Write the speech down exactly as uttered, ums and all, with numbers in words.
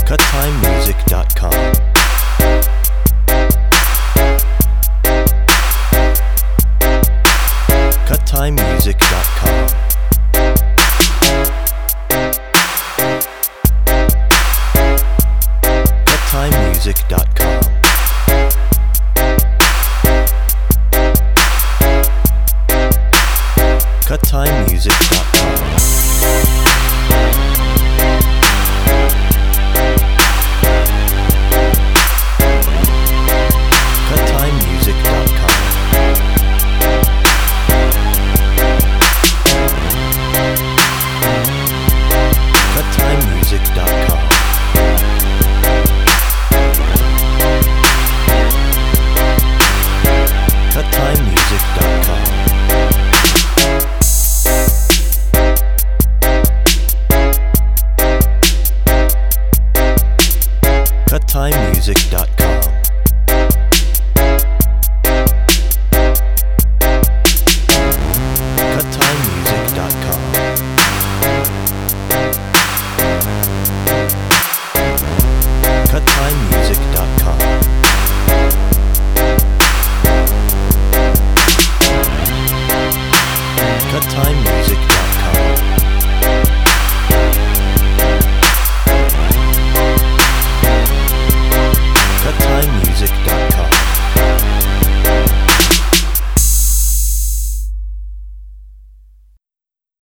cut time music dot com. cut time music dot com. cut time music dot com. cut time music dot com. cut time music dot com. cut time music dot com. cut time music dot com. cut time music dot com.